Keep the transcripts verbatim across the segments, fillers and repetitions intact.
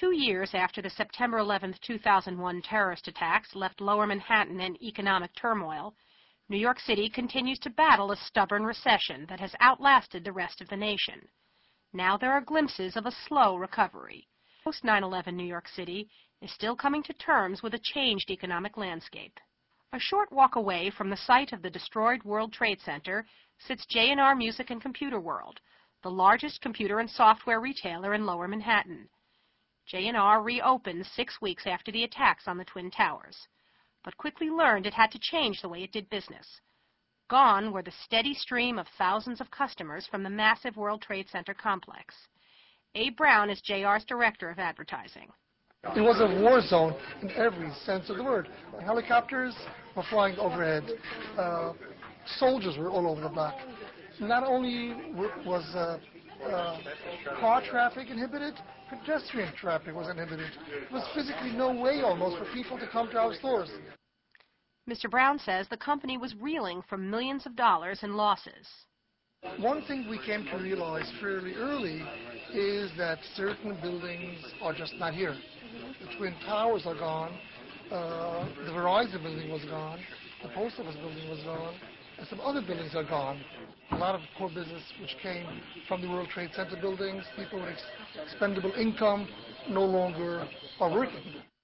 two years after the September eleventh, two thousand one terrorist attacks left Lower Manhattan in economic turmoil, New York City continues to battle a stubborn recession that has outlasted the rest of the nation. Now there are glimpses of a slow recovery. Post nine eleven New York City is still coming to terms with a changed economic landscape. A short walk away from the site of the destroyed World Trade Center sits J and R Music and Computer World, the largest computer and software retailer in Lower Manhattan. J and R reopened six weeks after the attacks on the Twin Towers, but quickly learned it had to change the way it did business. Gone were the steady stream of thousands of customers from the massive World Trade Center complex. Abe Brown is J R's Director of Advertising. It was a war zone in every sense of the word. Helicopters were flying overhead. Uh, soldiers were all over the block. Not only was uh, uh, car traffic inhibited, pedestrian traffic was inhibited. There was physically no way almost for people to come to our stores. Mister Brown says the company was reeling from millions of dollars in losses. One thing we came to realize fairly early is that certain buildings are just not here. The Twin Towers are gone, uh, the Verizon building was gone, the Post Office building was gone, and some other buildings are gone. A lot of core business which came from the World Trade Center buildings, people with expendable income no longer are working.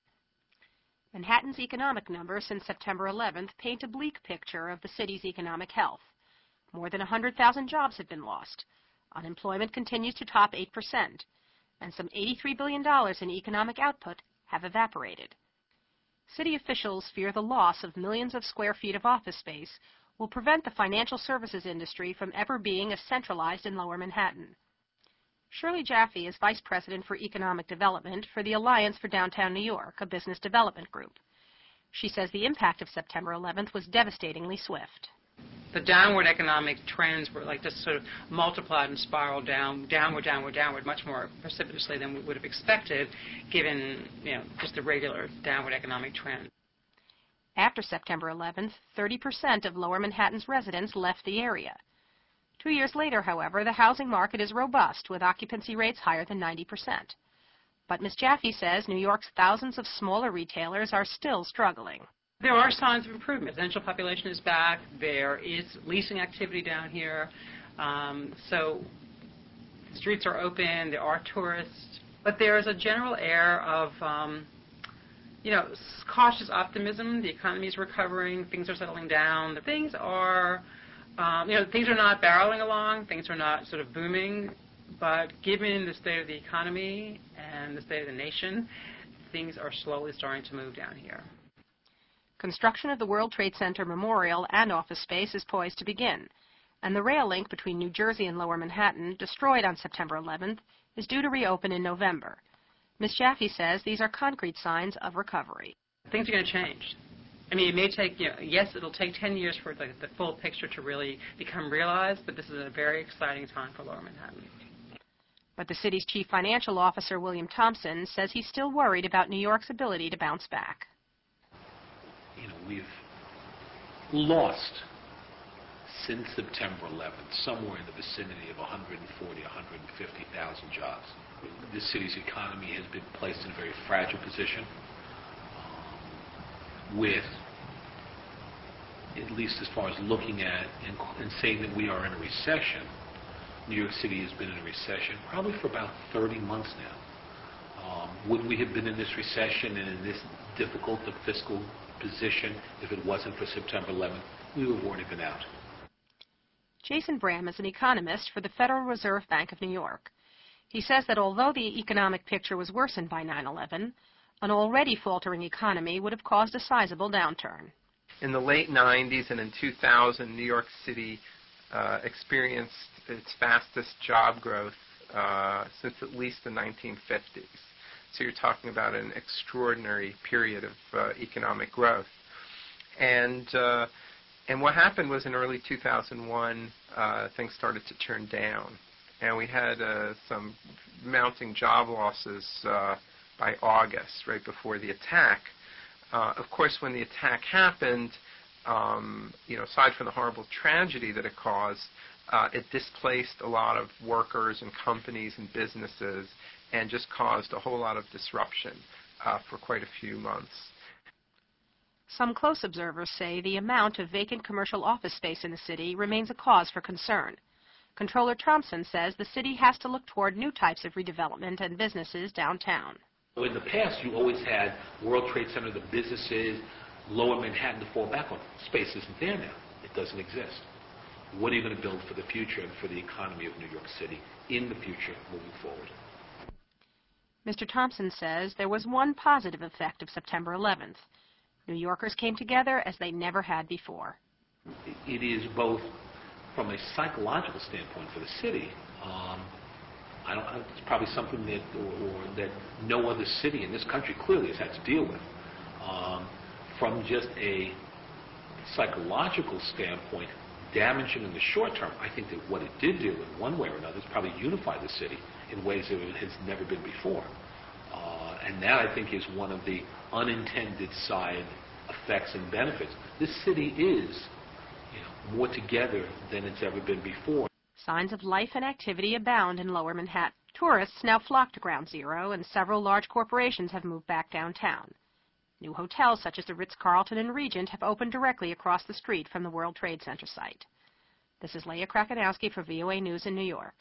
Manhattan's economic numbers since September eleventh paint a bleak picture of the city's economic health. More than one hundred thousand jobs have been lost. Unemployment continues to top eight percent, and some eighty-three billion dollars in economic output have evaporated. City officials fear the loss of millions of square feet of office space will prevent the financial services industry from ever being as centralized in Lower Manhattan. Shirley Jaffe is Vice President for Economic Development for the Alliance for Downtown New York, a business development group. She says the impact of September eleventh was devastatingly swift. The downward economic trends were like just sort of multiplied and spiraled down, downward, downward, downward, much more precipitously than we would have expected, given, you know, just the regular downward economic trend. After September eleventh, thirty percent of Lower Manhattan's residents left the area. Two years later, however, the housing market is robust, with occupancy rates higher than ninety percent. But Miz Jaffe says New York's thousands of smaller retailers are still struggling. There are signs of improvement. The residential population is back. There is leasing activity down here. Um, so the streets are open. There are tourists. But there is a general air of, um, you know, cautious optimism. The economy is recovering. Things are settling down. The things are, um, you know, things are not barreling along. Things are not sort of booming. But given the state of the economy and the state of the nation, things are slowly starting to move down here. Construction of the World Trade Center Memorial and office space is poised to begin, and the rail link between New Jersey and Lower Manhattan, destroyed on September eleventh, is due to reopen in November. Miz Jaffe says these are concrete signs of recovery. Things are going to change. I mean, it may take, you know, yes, it'll take ten years for the, the full picture to really become realized, but this is a very exciting time for Lower Manhattan. But the city's chief financial officer, William Thompson, says he's still worried about New York's ability to bounce back. You know, we've lost since September eleventh somewhere in the vicinity of one hundred forty, one hundred fifty thousand jobs. This city's economy has been placed in a very fragile position um, with, at least as far as looking at and, and saying that we are in a recession, New York City has been in a recession probably for about thirty months now. Um, would we have been in this recession and in this difficult fiscal position if it wasn't for September eleventh? We would have already been out. Jason Bram is an economist for the Federal Reserve Bank of New York. He says that although the economic picture was worsened by nine eleven, an already faltering economy would have caused a sizable downturn. In the late nineties and in two thousand, New York City uh, experienced its fastest job growth uh, since at least the nineteen fifties. So you're talking about an extraordinary period of uh, economic growth. And uh, and what happened was in early two thousand one, uh, things started to turn down. And we had uh, some mounting job losses uh, by August, right before the attack. Uh, of course, when the attack happened, um, you know, aside from the horrible tragedy that it caused, uh, it displaced a lot of workers and companies and businesses, and just caused a whole lot of disruption uh, for quite a few months. Some close observers say the amount of vacant commercial office space in the city remains a cause for concern. Comptroller Thompson says the city has to look toward new types of redevelopment and businesses downtown. In the past, you always had World Trade Center, the businesses, Lower Manhattan to fall back on. Space isn't there now. It doesn't exist. What are you going to build for the future and for the economy of New York City in the future moving forward? Mister Thompson says there was one positive effect of September eleventh. New Yorkers came together as they never had before. It is both from a psychological standpoint for the city. Um, I don't, it's probably something that, or, or that no other city in this country clearly has had to deal with. Um, from just a psychological standpoint, damaging in the short term, I think that what it did do in one way or another is probably unify the city in ways that it has never been before. Uh, and that, I think, is one of the unintended side effects and benefits. This city is, you know, more together than it's ever been before. Signs of life and activity abound in Lower Manhattan. Tourists now flock to Ground Zero, and several large corporations have moved back downtown. New hotels such as the Ritz-Carlton and Regent have opened directly across the street from the World Trade Center site. This is Leah Krakanowski for V O A News in New York.